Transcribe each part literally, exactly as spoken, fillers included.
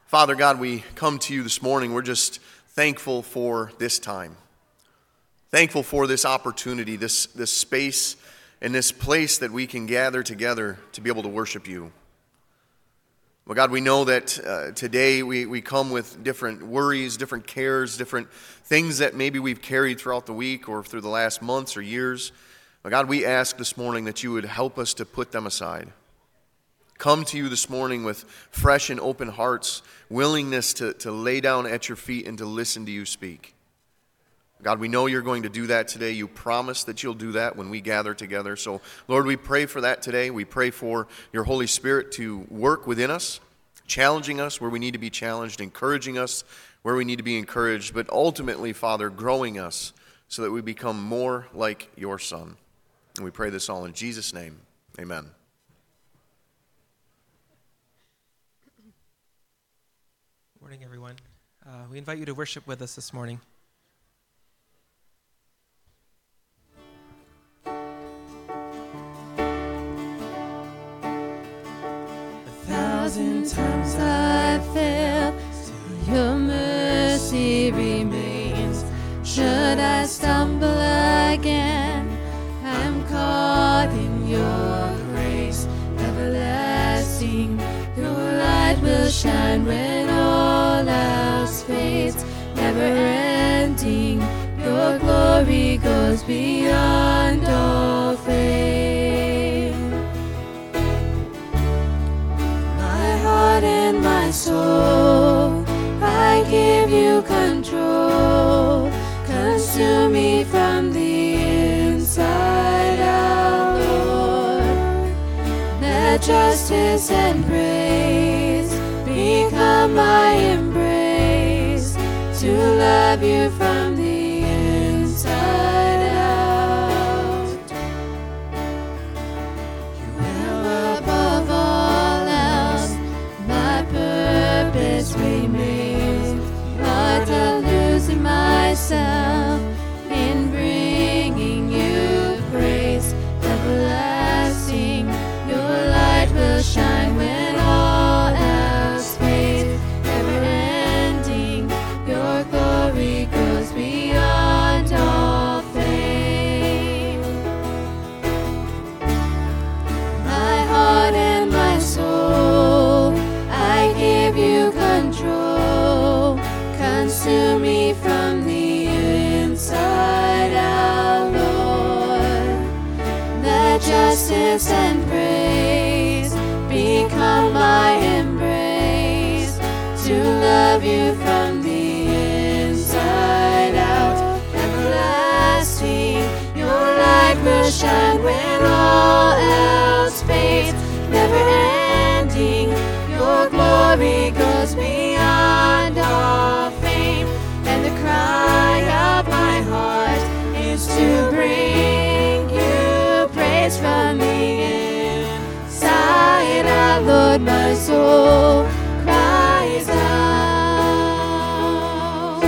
Father God, we come to you this morning. We're just thankful for this time. Thankful for this opportunity, this, this space and this place that we can gather together to be able to worship you. Well, God, we know that uh, today we, we come with different worries, different cares, different things that maybe we've carried throughout the week or through the last months or years. But God, we ask this morning that you would help us to put them aside. Come to you this morning with fresh and open hearts, willingness to, to lay down at your feet and to listen to you speak. God, we know you're going to do that today. You promise that you'll do that when we gather together. So, Lord, we pray for that today. We pray for your Holy Spirit to work within us, challenging us where we need to be challenged, encouraging us where we need to be encouraged, but ultimately, Father, growing us so that we become more like your Son. And we pray this all in Jesus' name. Amen. Morning, everyone. Uh, we invite you to worship with us this morning. A thousand times I failed, still your mercy remains. Should I stumble again, I'm caught in your grace. Everlasting, your light will shine when all else fades. Never ending, your glory goes beyond all fame. My heart and my soul, I give you control. Consume me from the inside out, Lord. Let justice and praise become my embrace, to love you from the inside out. You will above all else, my purpose remains. Not of losing myself in bringing you praise. Everlasting, your light will shine when all else fades. Never ending, your glory goes beyond all fame. My heart and my soul, I give you control. Consume me from the inside out, Lord. Let justice and praise become my embrace, to love you from the inside out. Everlasting, your light will shine when all else fades. Never ending, your glory goes beyond all fame. And the cry of my heart is to bring you praise from the inside out, Lord. My soul cries out.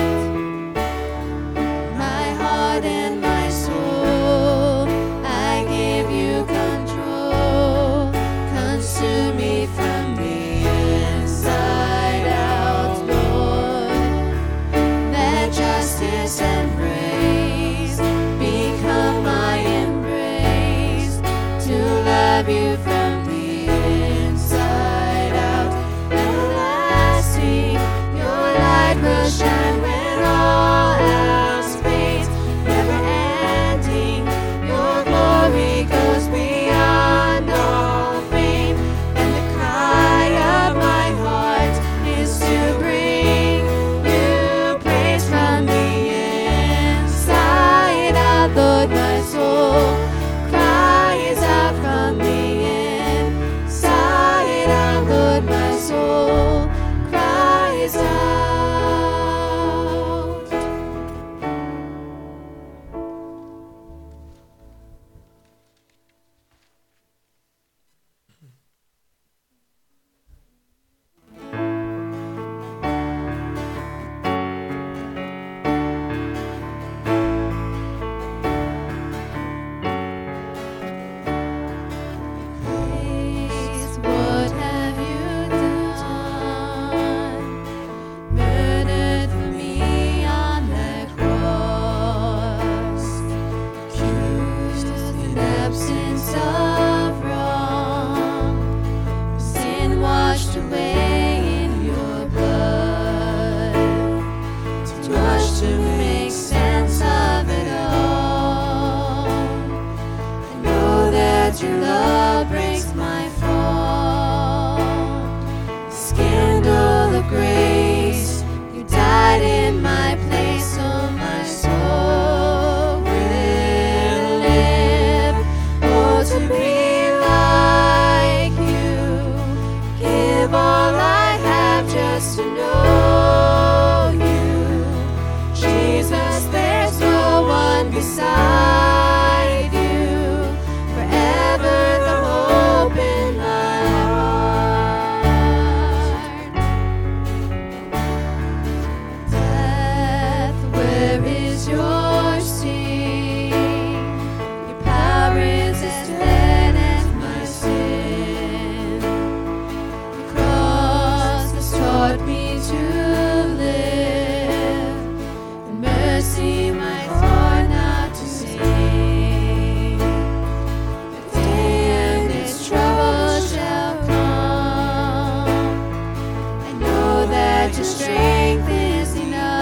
My heart and my soul, I give you control. Consume me from the inside out, Lord. Let justice and praise become my embrace, to love you from the inside out. Everlasting, your light will shine when all else fades. Never ending, your glory goes beyond all fame. And the cry of my heart is to bring you praise from the inside out, Lord. My soul cries out from the inside out, Lord. My soul cries out. taught me to live. In mercy, my heart not to sing. The day and its trouble shall come. I know that your strength is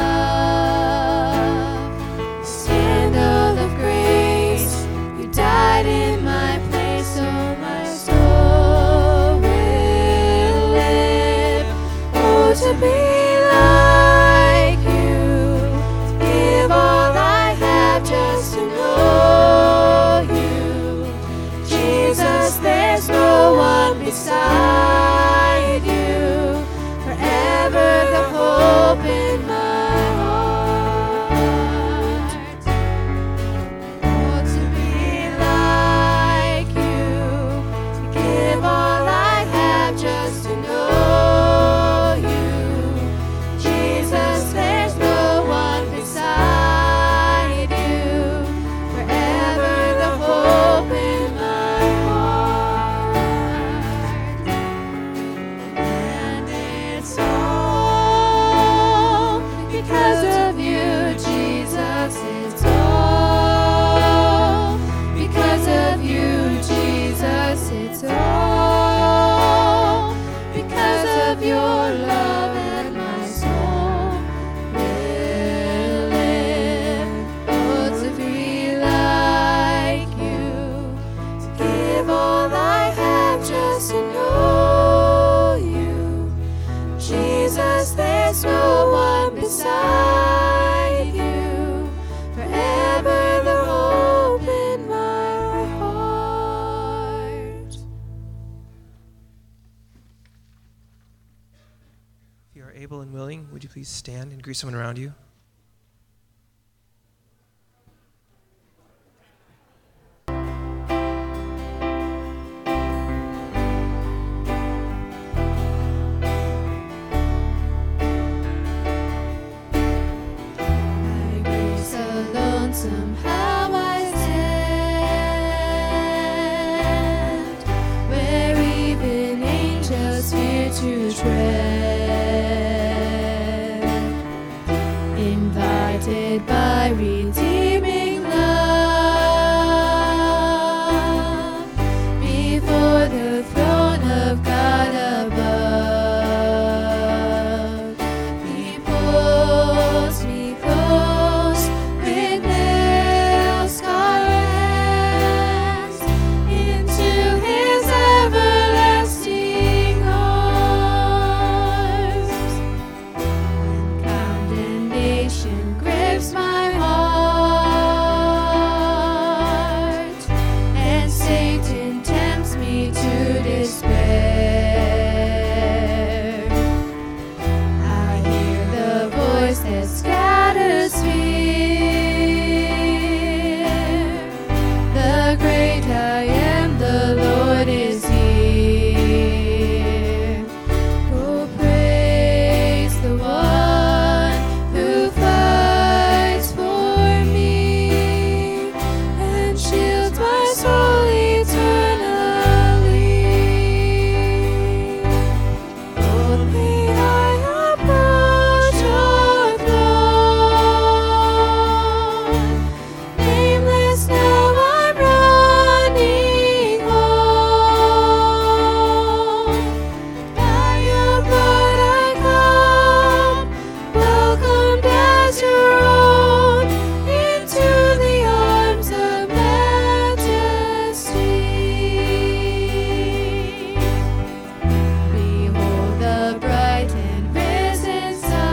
enough. The scandal of grace, you died in my place, so my soul will live. Oh, to be like you, give all I have just to know you. Jesus, there's no one beside you. Forever the hope in my heart. Oh, to be like you, to give all I have just to know you. Jesus, there's no one beside you. Forever the hope in my heart. And it's all because of you, Jesus. It's all because of you, Jesus. It's all because of your love, and my soul will live. Oh, to be like you, to give all I have just to know you. Jesus, there's no one beside you. Forever the hope in my heart. If you are able and willing, would you please stand and greet someone around you? By grace alone somehow I stand, where even angels fear to tread, invited by redeeming love, before the throne of God above. He pulls me close with nail-scarred hands into his everlasting arms. When condemnation grips my heart, and Satan tempts me to despair, I hear the voice that scatters fear. The great I am, the Lord is here. Oh, praise the one who fights for me and shields my soul eternally. Boldly I approach your throne. Nameless now I'm running home. By your blood I come, welcomed as your own, into the arms of majesty. Behold the bright and risen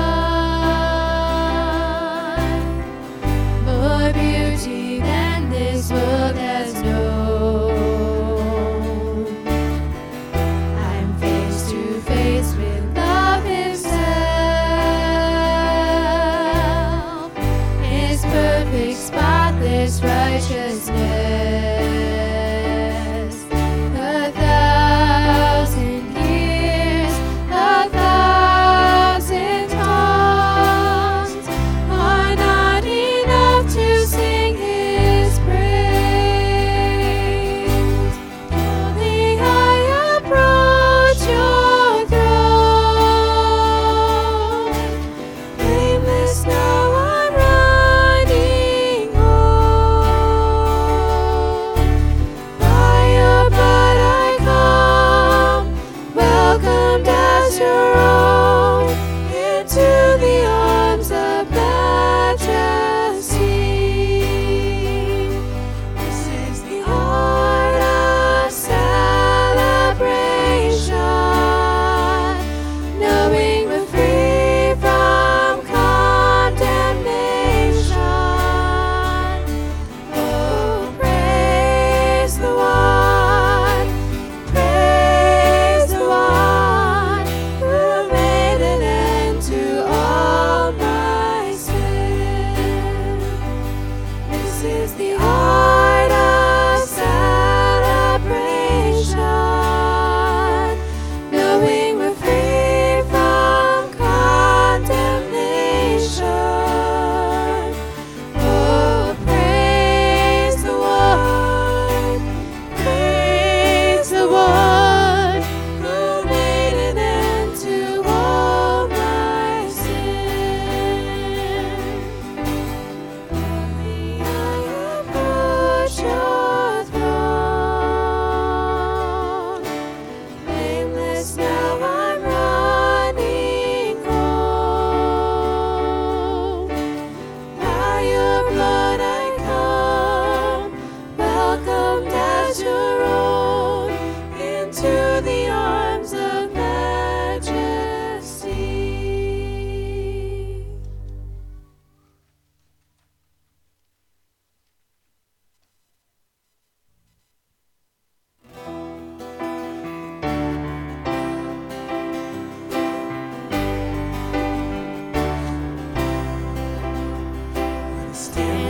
sun, more beauty than this world has known. I'm face to face with love himself, his perfect, spotless righteousness. A thousand years, a thousand tongues are not enough to sing his praise. Only I approach your throne.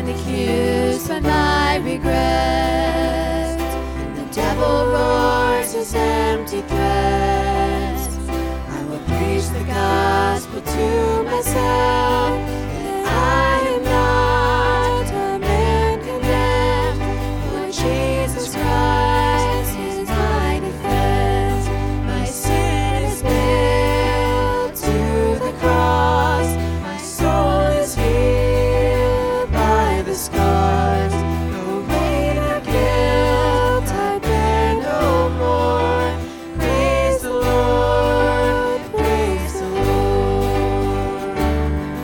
and accused by my regret. The devil roars his empty threats. I will preach the gospel to myself, that I am not a man condemned, for Jesus Christ is my defense. My sin is nailed to the cross, my soul is healed by the scars. No weight of guilt I bear no more. Praise the Lord, praise the Lord.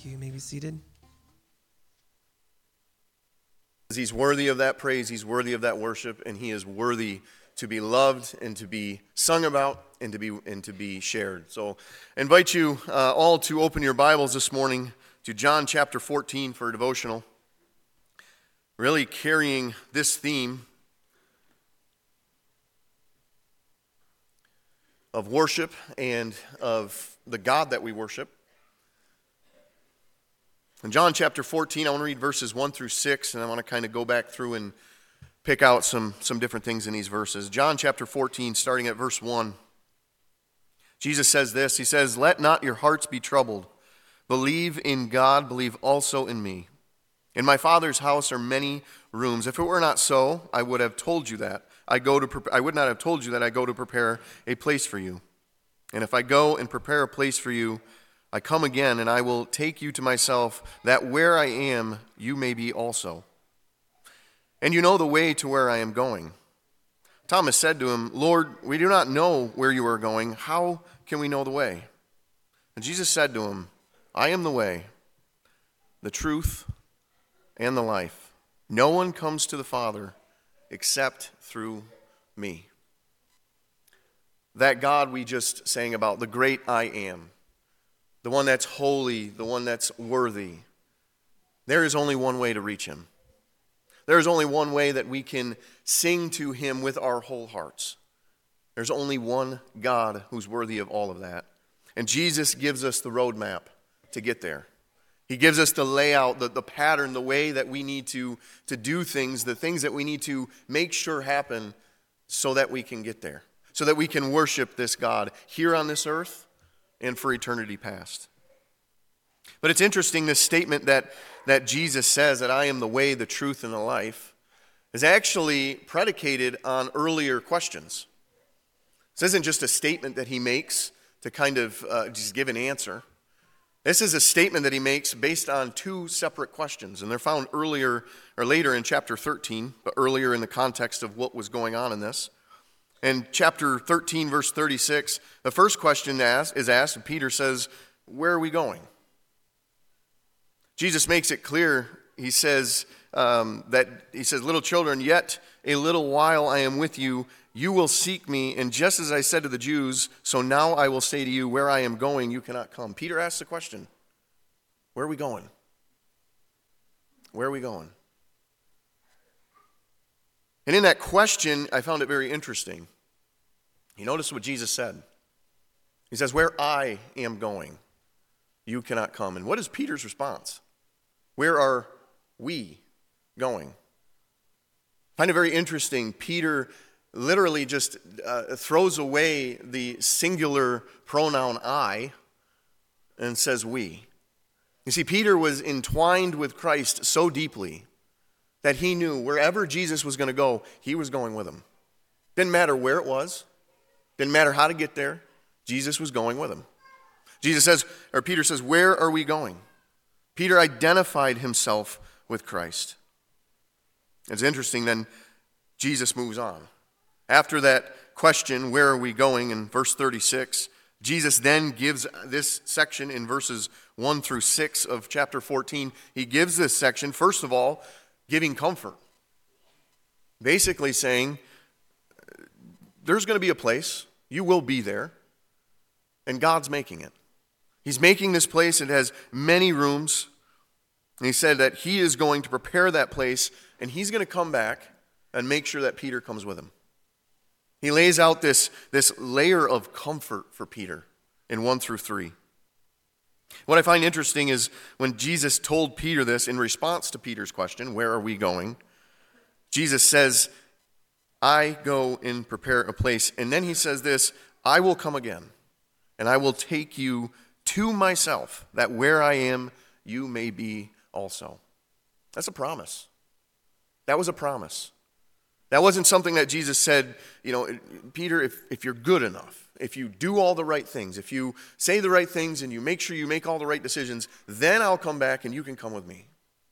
Thank you. You may be seated. He's worthy of that praise, he's worthy of that worship, and he is worthy to be loved and to be sung about and to be and to be shared. So I invite you uh, all to open your Bibles this morning to John chapter fourteen for a devotional, really carrying this theme of worship and of the God that we worship. In John chapter fourteen, I want to read verses one through six, and I want to kind of go back through and pick out some, some different things in these verses. John chapter fourteen, starting at verse one. Jesus says this, he says, "Let not your hearts be troubled. Believe in God, believe also in me. In my Father's house are many rooms. If it were not so, I would have told you that. I go to pre- I would not have told you that I go to prepare a place for you. And if I go and prepare a place for you, I come again, and I will take you to myself, that where I am, you may be also. And you know the way to where I am going." Thomas said to him, "Lord, we do not know where you are going. How can we know the way?" And Jesus said to him, "I am the way, the truth, and the life. No one comes to the Father except through me." That God we just sang about, the great I am, the one that's holy, the one that's worthy, there is only one way to reach him. There is only one way that we can sing to him with our whole hearts. There's only one God who's worthy of all of that. And Jesus gives us the roadmap to get there. He gives us the layout, the, the pattern, the way that we need to, to do things, the things that we need to make sure happen so that we can get there, so that we can worship this God here on this earth and for eternity past. But it's interesting, this statement that, that Jesus says, that I am the way, the truth, and the life, is actually predicated on earlier questions. This isn't just a statement that he makes to kind of uh, just give an answer. This is a statement that he makes based on two separate questions, and they're found earlier or later in chapter thirteen, but earlier in the context of what was going on in this. In chapter thirteen, verse thirty-six, the first question is asked, and Peter says, "Where are we going?" Jesus makes it clear. He says um, that he says, "Little children, yet a little while I am with you. You will seek me, and just as I said to the Jews, so now I will say to you, where I am going, you cannot come." Peter asks the question, where are we going? Where are we going? And in that question, I found it very interesting. You notice what Jesus said. He says, "Where I am going, you cannot come." And what is Peter's response? Where are we going? I find it very interesting. Peter literally just uh, throws away the singular pronoun I and says we. You see, Peter was entwined with Christ so deeply that he knew wherever Jesus was going to go, he was going with him. Didn't matter where it was. Didn't matter how to get there. Jesus was going with him. Jesus says, or Peter says, "Where are we going?" Peter identified himself with Christ. It's interesting, then Jesus moves on. After that question, where are we going, in verse thirty-six, Jesus then gives this section in verses one through six of chapter fourteen. He gives this section, first of all, giving comfort. Basically saying, there's going to be a place, you will be there, and God's making it. He's making this place. It has many rooms. And he said that he is going to prepare that place, and he's going to come back and make sure that Peter comes with him. He lays out this, this layer of comfort for Peter in one through three. What I find interesting is when Jesus told Peter this in response to Peter's question, where are we going? Jesus says, "I go and prepare a place." And then he says this, "I will come again, and I will take you to myself, that where I am, you may be also." That's a promise. That was a promise. That wasn't something that Jesus said, you know, "Peter, if, if you're good enough, if you do all the right things, if you say the right things and you make sure you make all the right decisions, then I'll come back and you can come with me."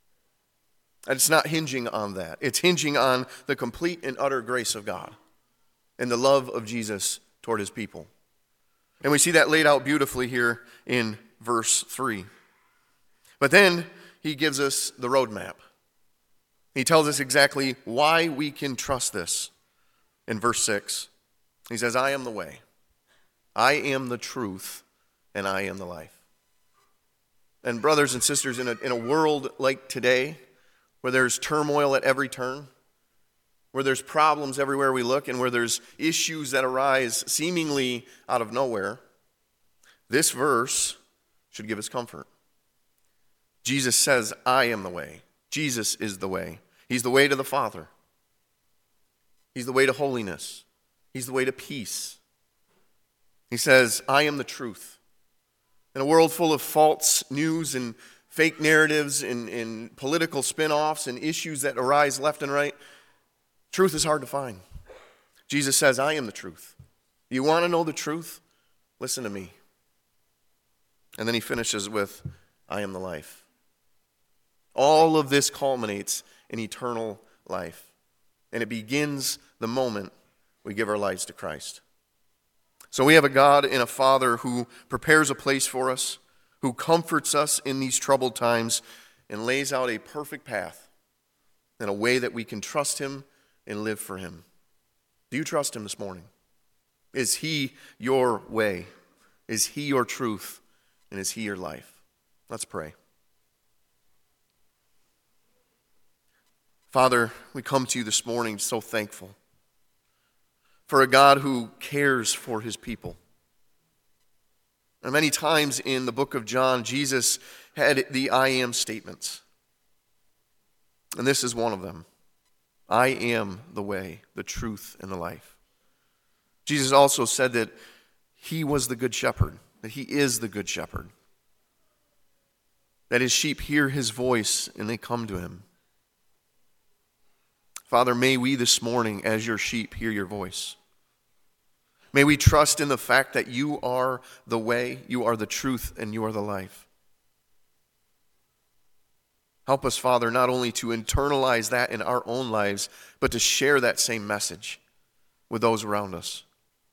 And it's not hinging on that. It's hinging on the complete and utter grace of God and the love of Jesus toward his people. And we see that laid out beautifully here in verse three. But then he gives us the roadmap. He tells us exactly why we can trust this. In verse six, he says, I am the way, I am the truth, and I am the life. And brothers and sisters, in a, in a world like today, where there's turmoil at every turn, where there's problems everywhere we look, and where there's issues that arise seemingly out of nowhere, this verse should give us comfort. Jesus says, I am the way. Jesus is the way. He's the way to the Father. He's the way to holiness. He's the way to peace. He says, I am the truth. In a world full of false news and fake narratives and, and political spin-offs and issues that arise left and right, truth is hard to find. Jesus says, I am the truth. You want to know the truth? Listen to me. And then he finishes with, I am the life. All of this culminates in eternal life. And it begins the moment we give our lives to Christ. So we have a God and a Father who prepares a place for us, who comforts us in these troubled times, and lays out a perfect path and a way that we can trust him and live for him. Do you trust him this morning? Is he your way? Is he your truth? And is he your life? Let's pray. Father, we come to you this morning so thankful for a God who cares for his people. And many times in the book of John, Jesus had the I am statements. And this is one of them. I am the way, the truth, and the life. Jesus also said that he was the good shepherd, that he is the good shepherd, that his sheep hear his voice and they come to him. Father, may we this morning, as your sheep, hear your voice. May we trust in the fact that you are the way, you are the truth, and you are the life. Help us, Father, not only to internalize that in our own lives, but to share that same message with those around us.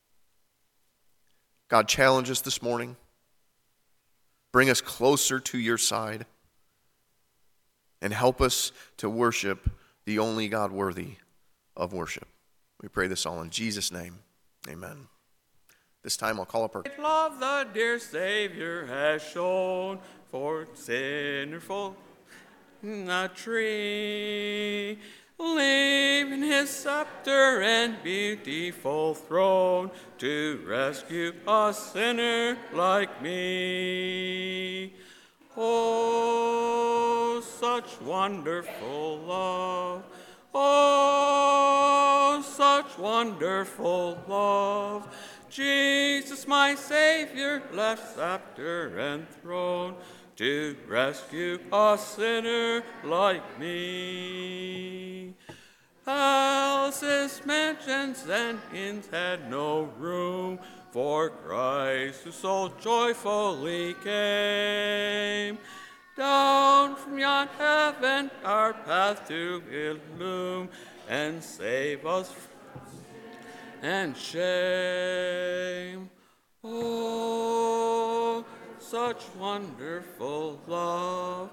God, challenge us this morning. Bring us closer to your side. And help us to worship the only God worthy of worship. We pray this all in Jesus' name. Amen. This time I'll call up our... Love the dear Savior has shown for sinful a tree, leaving his scepter and beautiful throne to rescue a sinner like me. Oh, such wonderful love. Oh, such wonderful love. Jesus, my Savior, left scepter and throne to rescue a sinner like me. Palaces, mansions, and inns had no room for Christ who so joyfully came. Down from yon heaven our path to illume and save us and shame. Oh, such wonderful love.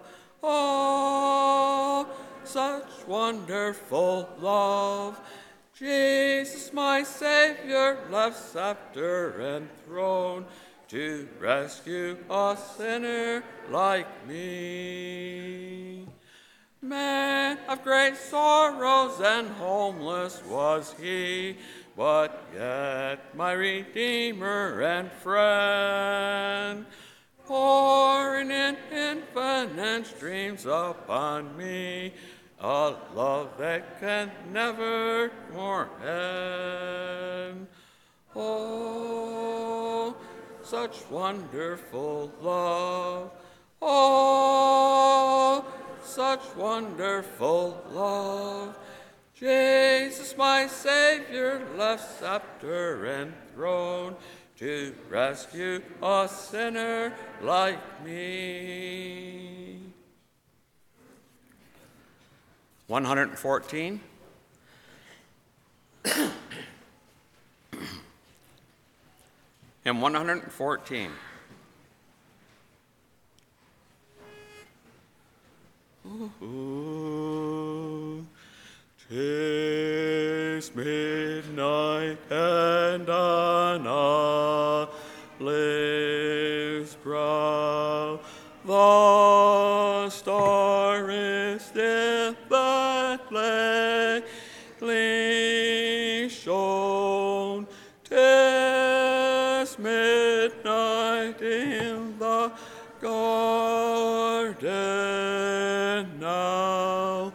Oh, such wonderful love. Jesus, my Savior, left scepter and throne to rescue a sinner like me. Man of great sorrows and homeless was he, but yet my Redeemer and friend, pouring in infinite streams upon me, a love that can never more end. Oh, such wonderful love. Oh, such wonderful love. Jesus, my Savior, left scepter and throne to rescue a sinner like me. one hundred fourteen. Hymn one hundred fourteen. 'Tis midnight and on Olive's brow the star is still but lately shone. 'Tis midnight in the garden now.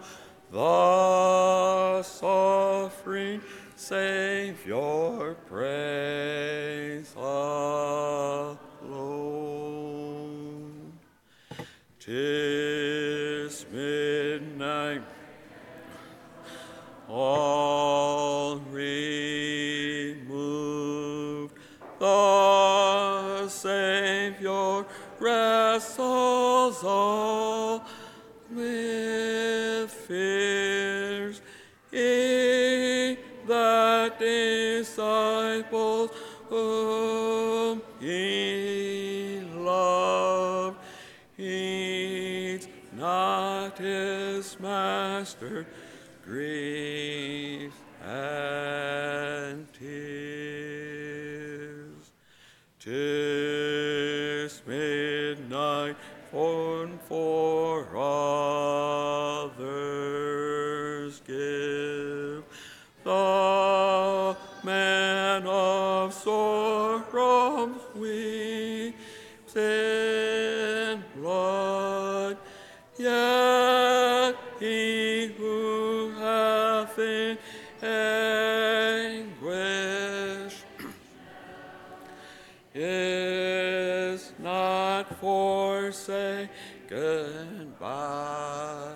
Thus offering Savior praise alone. 'Tis midnight, all removed. The Savior wrestles all with fears. He that disciples whom he loved heeds not his master grief and tears. 'Tis midnight and for others give. The man of sorrows weeps in blood, yet he who hath in anguish is not forsaken by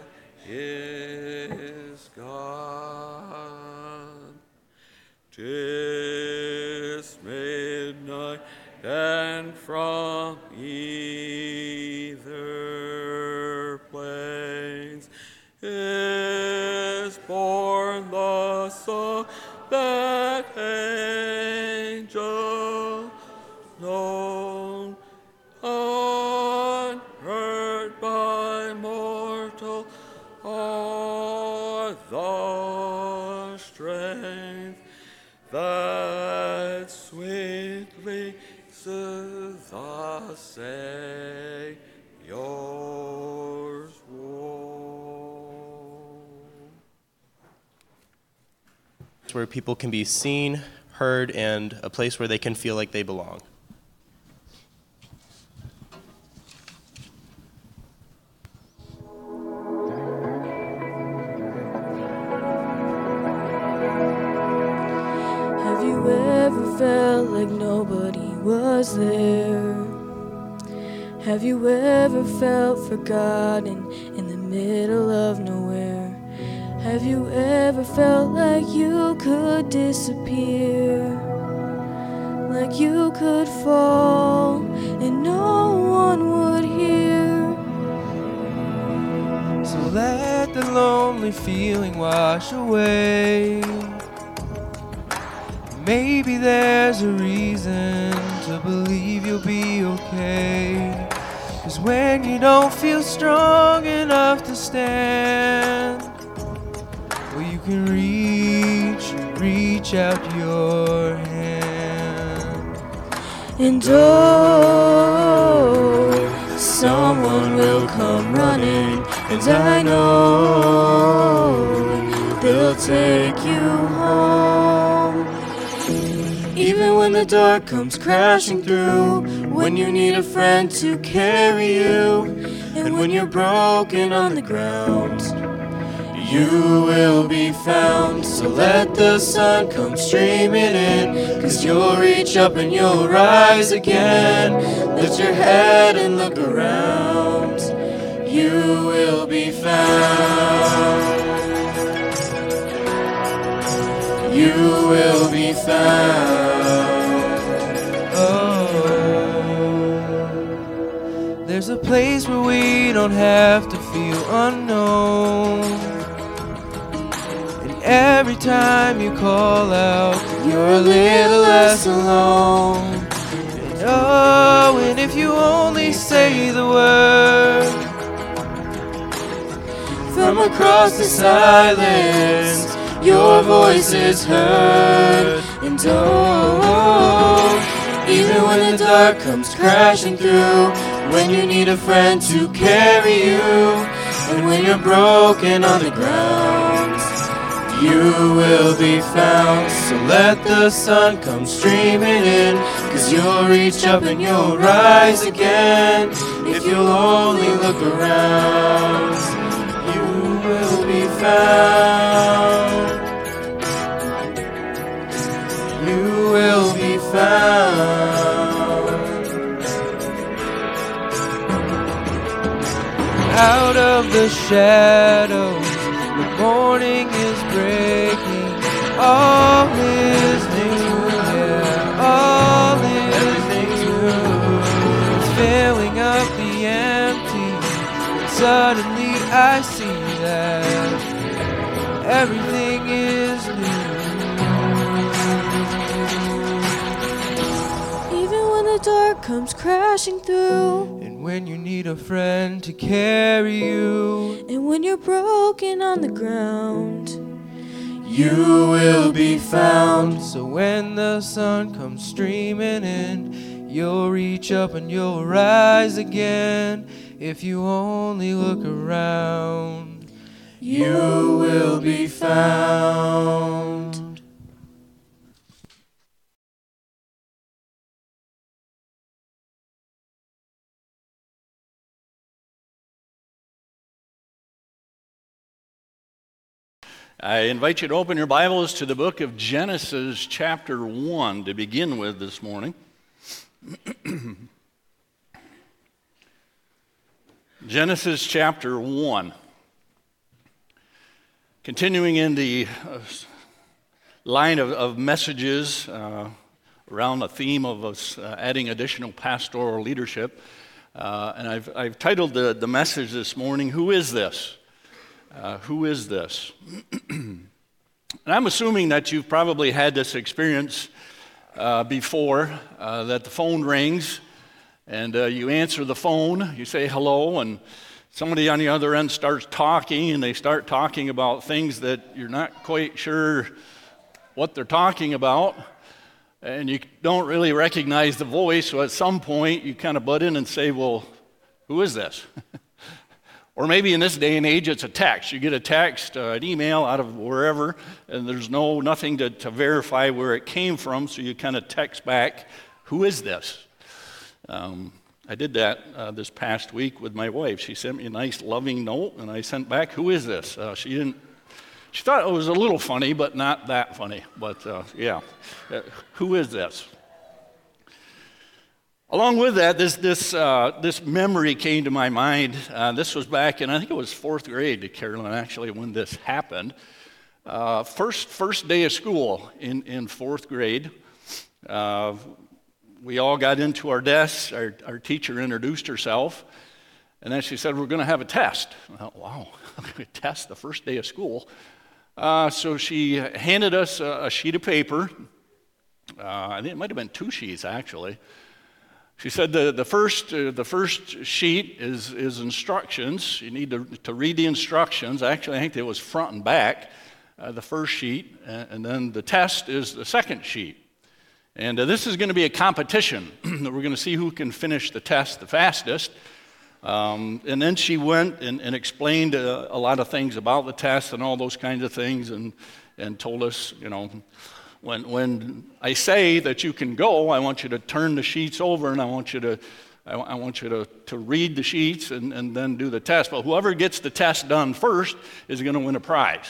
his God. 'Tis midnight and from either plains is born the Son that angels known, unheard by mortal are the strength that sweetly soothes the Savior's woe. It's where people can be seen, heard, and a place where they can feel like they belong. Have you ever felt like nobody was there? Have you ever felt forgotten in the middle of nowhere? Have you ever felt like you could disappear? Like you could fall and no one would hear? So let the lonely feeling wash away. Maybe there's a reason to believe you'll be okay. 'Cause when you don't feel strong enough to stand, well, you can reach, reach out your hand. And oh, someone will come running, and I know they'll take you home. Even when the dark comes crashing through, when you need a friend to carry you, and when you're broken on the ground, you will be found. So let the sun come streaming in, 'cause you'll reach up and you'll rise again. Lift your head and look around, you will be found. You will be found. Oh, there's a place where we don't have to feel unknown. And every time you call out, You're a little less alone. and oh, and if you only say the word, across the silence, your voice is heard. And oh, even when the dark comes crashing through, when you need a friend to carry you, and when you're broken on the ground, you will be found. So let the sun come streaming in, 'cause you'll reach up and you'll rise again. If you'll only look around, you will be found. You will be found. Out of the shadows, the morning is breaking. All is new, yeah, all is new. It's filling up the empty, and suddenly I see that everything is new. Even when the dark comes crashing through, And when you need a friend to carry you, and when you're broken on the ground, you will be found. So when the sun comes streaming in, you'll reach up and you'll rise again. If you only look around, you will be found. I invite you to open your Bibles to the book of Genesis chapter one to begin with this morning. Genesis chapter one. Continuing in the uh, line of, of messages uh, around the theme of us uh, adding additional pastoral leadership. Uh, and I've, I've titled the, the message this morning, Who is This? Uh, who is this? And I'm assuming that you've probably had this experience uh, before, uh, that the phone rings and uh, you answer the phone, you say hello, and somebody on the other end starts talking, and they start talking about things that you're not quite sure what they're talking about, and you don't really recognize the voice, so at some point you kind of butt in and say, well, who is this? Or maybe in this day and age, it's a text. You get a text, uh, an email out of wherever, and there's no nothing to, to verify where it came from, so you kind of text back, who is this? Um, I did that uh, this past week with my wife. She sent me a nice, loving note, and I sent back, who is this? Uh, she didn't. She thought it was a little funny, but not that funny. But uh, yeah, uh, who is this? Along with that, this this uh, this memory came to my mind. Uh, this was back in, I think it was fourth grade, Carolyn, actually, when this happened. Uh, first first day of school in, in fourth grade. Uh, we all got into our desks. Our, our teacher introduced herself, and then she said, we're going to have a test. I thought, wow, a test the first day of school. Uh, so she handed us a, a sheet of paper. Uh, I think it might have been two sheets, actually. She said the, the, first, uh, the first sheet is, is instructions. You need to, to read the instructions. Actually, I think it was front and back, uh, the first sheet. And, and then the test is the second sheet. And uh, this is going to be a competition. We're going to see who can finish the test the fastest. Um, and then she went and, and explained uh, a lot of things about the test and all those kinds of things, and, and told us, you know, When, when I say that you can go, I want you to turn the sheets over, and I want you to, I, I want you to, to read the sheets and, and then do the test. But whoever gets the test done first is going to win a prize.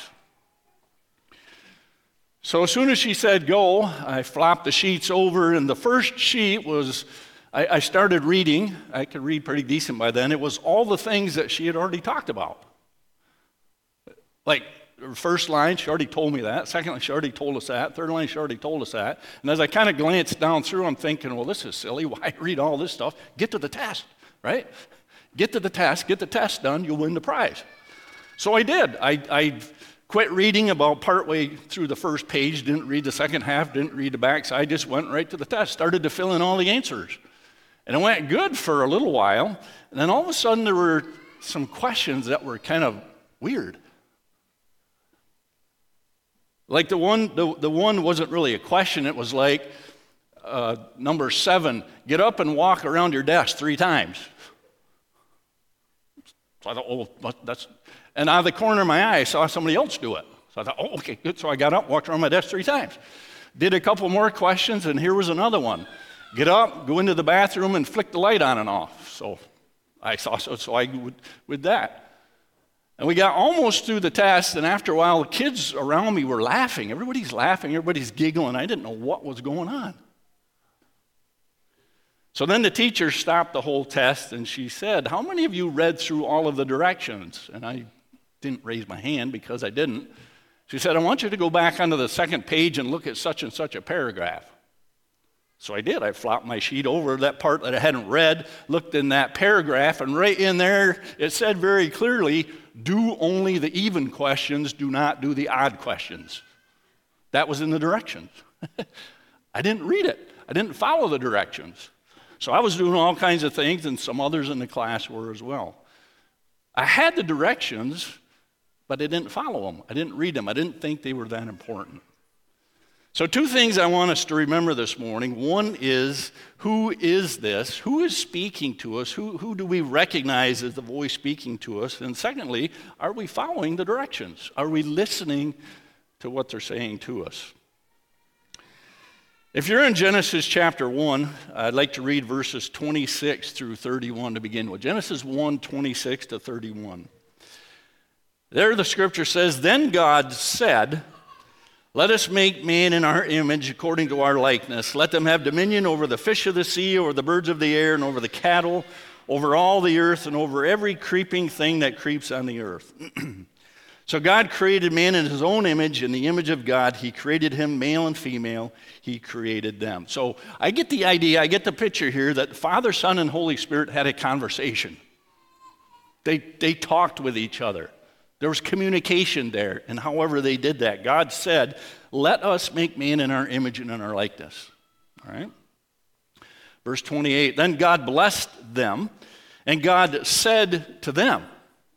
So as soon as she said go, I flopped the sheets over, and the first sheet was, I, I started reading. I could read pretty decent by then. It was all the things that she had already talked about. Like, first line, she already told me that. Second line, she already told us that. Third line, she already told us that. And as I kind of glanced down through, I'm thinking, well, this is silly. Why read all this stuff? Get to the test, right? Get to the test. Get the test done. You'll win the prize. So I did. I, I quit reading about partway through the first page, didn't read the second half, didn't read the back, so I just went right to the test, started to fill in all the answers. And it went good for a little while. And then all of a sudden, there were some questions that were kind of weird. Like the one, the, the one wasn't really a question. It was like uh, number seven, get up and walk around your desk three times. So I thought, oh, that's, and out of the corner of my eye, I saw somebody else do it. So I thought, oh, okay, good. So I got up, walked around my desk three times. Did a couple more questions, and here was another one. Get up, go into the bathroom, and flick the light on and off. So I saw, so, so I would with that. And we got almost through the test, and after a while, the kids around me were laughing. Everybody's laughing, everybody's giggling. I didn't know what was going on. So then the teacher stopped the whole test, and she said, how many of you read through all of the directions? And I didn't raise my hand because I didn't. She said, I want you to go back onto the second page and look at such and such a paragraph. So I did. I flopped my sheet over that part that I hadn't read, looked in that paragraph, and right in there it said very clearly, do only the even questions, do not do the odd questions. That was in the directions. I didn't read it. I didn't follow the directions. So I was doing all kinds of things, and some others in the class were as well. I had the directions, but I didn't follow them. I didn't read them. I didn't think they were that important. So two things I want us to remember this morning. One is, who is this? Who is speaking to us? Who, who do we recognize as the voice speaking to us? And secondly, are we following the directions? Are we listening to what they're saying to us? If you're in Genesis chapter one, I'd like to read verses twenty-six through thirty-one to begin with. Genesis one, twenty-six to thirty-one. There the scripture says, then God said, let us make man in our image according to our likeness. Let them have dominion over the fish of the sea, over the birds of the air, and over the cattle, over all the earth, and over every creeping thing that creeps on the earth. So God created man in his own image. In the image of God, he created him, male and female. He created them. So I get the idea, I get the picture here that Father, Son, and Holy Spirit had a conversation. They, they talked with each other. There was communication there, and however they did that, God said, let us make man in our image and in our likeness. All right? Verse twenty-eight, then God blessed them, and God said to them,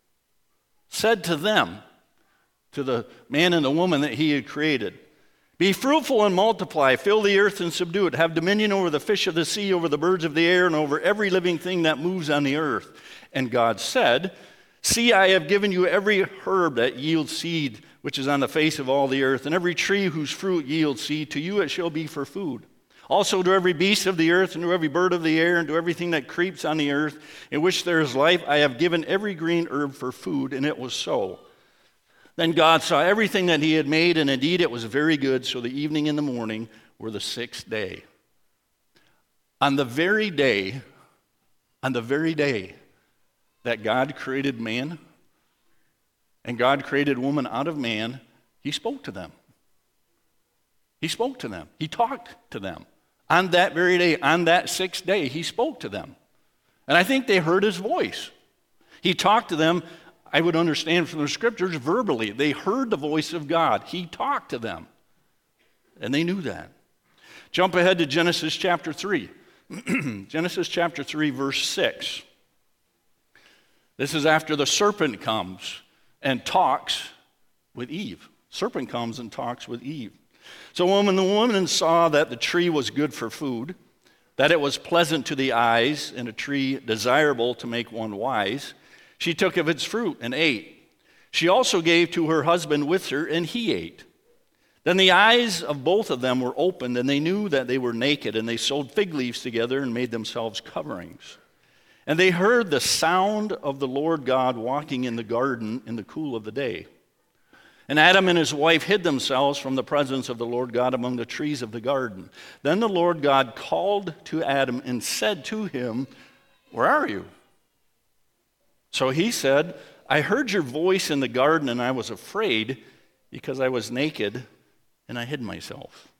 said to them, to the man and the woman that he had created, be fruitful and multiply, fill the earth and subdue it, have dominion over the fish of the sea, over the birds of the air, and over every living thing that moves on the earth. And God said, see, I have given you every herb that yields seed, which is on the face of all the earth, and every tree whose fruit yields seed. To you it shall be for food. Also to every beast of the earth, and to every bird of the air, and to everything that creeps on the earth, in which there is life, I have given every green herb for food. And it was so. Then God saw everything that he had made, and indeed it was very good. So the evening and the morning were the sixth day. On the very day, on the very day, that God created man and God created woman out of man, he spoke to them. He spoke to them. He talked to them. On that very day, on that sixth day, he spoke to them. And I think they heard his voice. He talked to them, I would understand from the scriptures, verbally. They heard the voice of God. He talked to them. And they knew that. Jump ahead to Genesis chapter three. Genesis chapter three, verse six. This is after the serpent comes and talks with Eve. Serpent comes and talks with Eve. So when the woman saw that the tree was good for food, that it was pleasant to the eyes, and a tree desirable to make one wise, she took of its fruit and ate. She also gave to her husband with her, and he ate. Then the eyes of both of them were opened, and they knew that they were naked, and they sewed fig leaves together and made themselves coverings. And they heard the sound of the Lord God walking in the garden in the cool of the day. And Adam and his wife hid themselves from the presence of the Lord God among the trees of the garden. Then the Lord God called to Adam and said to him, where are you? So he said, I heard your voice in the garden, and I was afraid because I was naked and I hid myself.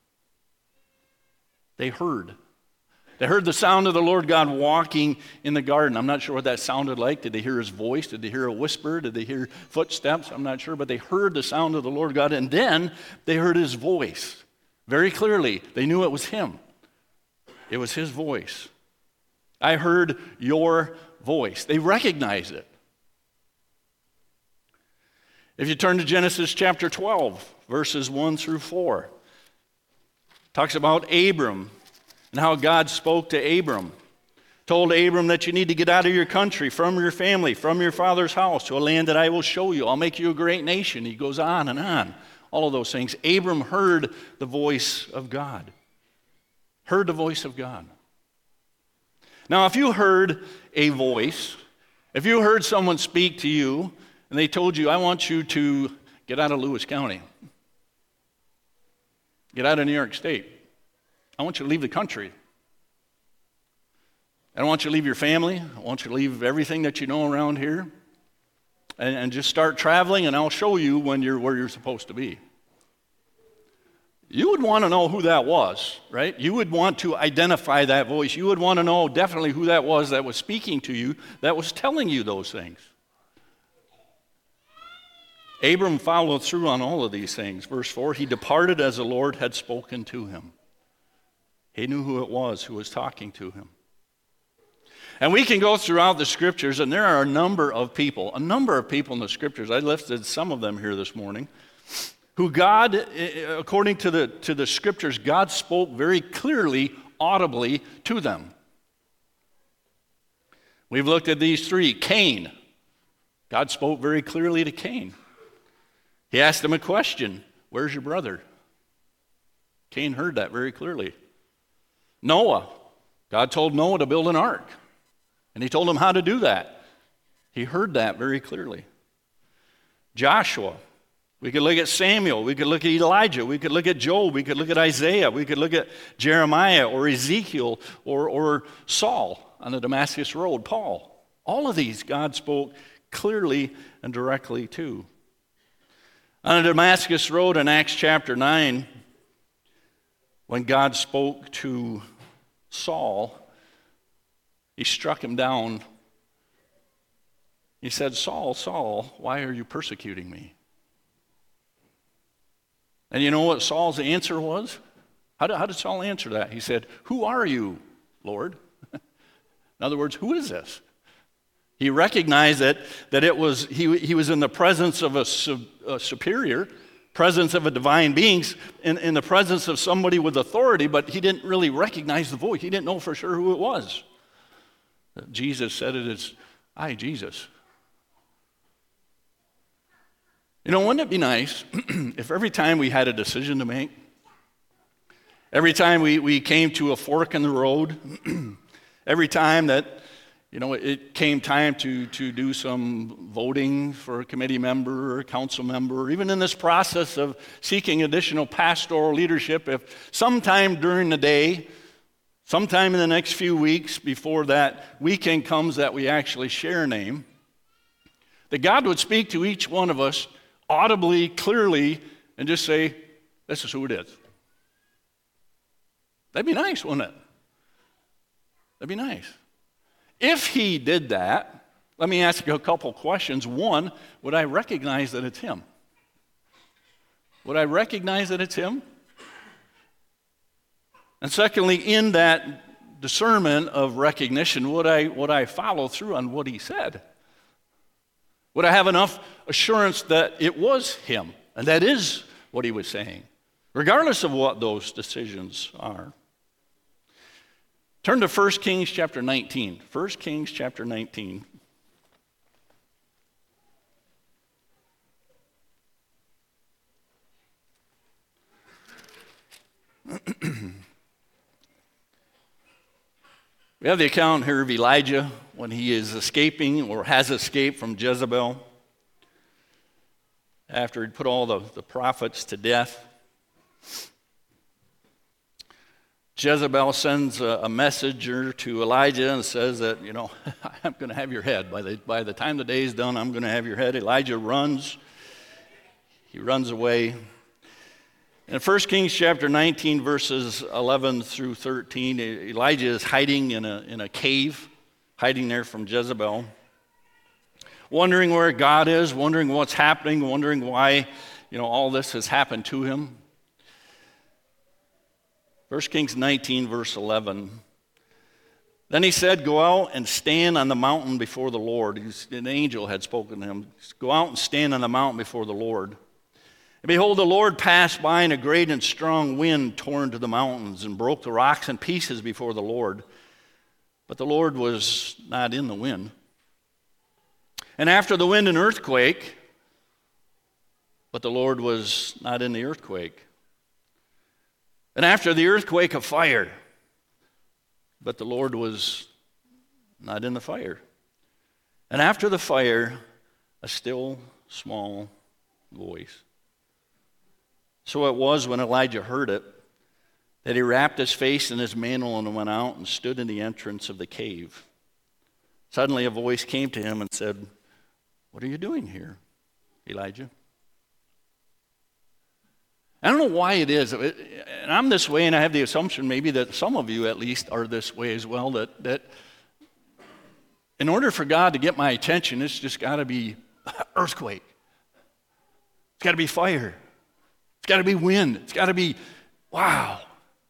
They heard. They heard the sound of the Lord God walking in the garden. I'm not sure what that sounded like. Did they hear his voice? Did they hear a whisper? Did they hear footsteps? I'm not sure, but they heard the sound of the Lord God, and then they heard his voice very clearly. They knew it was him. It was his voice. I heard your voice. They recognized it. If you turn to Genesis chapter twelve, verses one through four, it talks about Abram and how God spoke to Abram. Told Abram that you need to get out of your country, from your family, from your father's house, to a land that I will show you. I'll make you a great nation. He goes on and on. All of those things. Abram heard the voice of God. Heard the voice of God. Now, if you heard a voice, if you heard someone speak to you, and they told you, I want you to get out of Lewis County, get out of New York State, I want you to leave the country, I don't want you to leave your family. I want you to leave everything that you know around here and, and just start traveling, and I'll show you when you're where you're supposed to be. You would want to know who that was, right? You would want to identify that voice. You would want to know definitely who that was that was speaking to you, that was telling you those things. Abram followed through on all of these things. Verse four, he departed as the Lord had spoken to him. He knew who it was who was talking to him. And we can go throughout the scriptures, and there are a number of people, a number of people in the scriptures, I listed some of them here this morning, who God, according to the, to the scriptures, God spoke very clearly, audibly to them. We've looked at these three. Cain. God spoke very clearly to Cain. He asked him a question, where's your brother? Cain heard that very clearly. Noah. God told Noah to build an ark. And he told him how to do that. He heard that very clearly. Joshua. We could look at Samuel. We could look at Elijah. We could look at Job. We could look at Isaiah. We could look at Jeremiah or Ezekiel or, or Saul on the Damascus Road, Paul. All of these God spoke clearly and directly to. On the Damascus Road in Acts chapter nine, when God spoke to Saul, he struck him down. He said, Saul, Saul, why are you persecuting me? And you know what Saul's answer was? How did, how did Saul answer that? He said, who are you, Lord? In other words, who is this? He recognized that, that it was he, he was in the presence of a, su, a superior, presence of a divine being, in, in the presence of somebody with authority, but he didn't really recognize the voice. He didn't know for sure who it was. Jesus said it as, I, Jesus. You know, wouldn't it be nice if every time we had a decision to make, every time we, we came to a fork in the road, every time that, you know, it came time to, to do some voting for a committee member or a council member, or even in this process of seeking additional pastoral leadership, if sometime during the day, sometime in the next few weeks before that weekend comes that we actually share a name, that God would speak to each one of us audibly, clearly, and just say, this is who it is. That'd be nice, wouldn't it? That'd be nice. If he did that, let me ask you a couple questions. One, would I recognize that it's him? Would I recognize that it's him? And secondly, in that discernment of recognition, would I, would I follow through on what he said? Would I have enough assurance that it was him, and that is what he was saying, regardless of what those decisions are? Turn to First Kings chapter nineteen. First Kings chapter nineteen. We have the account here of Elijah when he is escaping or has escaped from Jezebel after he'd put all the, the prophets to death. Jezebel sends a, a messenger to Elijah and says that, you know, I'm going to have your head. By the, by the time the day is done, I'm going to have your head. Elijah runs. He runs away. In First Kings chapter nineteen, verses eleven through thirteen, Elijah is hiding in a, in a cave, hiding there from Jezebel, wondering where God is, wondering what's happening, wondering why, you know, all this has happened to him. First Kings nineteen, verse eleven. Then he said, go out and stand on the mountain before the Lord. He's, an angel had spoken to him. Go out and stand on the mountain before the Lord. And behold, the Lord passed by, and a great and strong wind tore into the mountains and broke the rocks in pieces before the Lord. But the Lord was not in the wind. And after the wind, an earthquake, but the Lord was not in the earthquake. And after the earthquake, a fire, but the Lord was not in the fire. And after the fire, a still small voice. So it was when Elijah heard it, that he wrapped his face in his mantle and went out and stood in the entrance of the cave. Suddenly a voice came to him and said, what are you doing here, Elijah? I don't know why it is, and I'm this way, and I have the assumption maybe that some of you at least are this way as well, that, that in order for God to get my attention, it's just got to be earthquake. It's got to be fire. It's got to be wind. It's got to be, wow.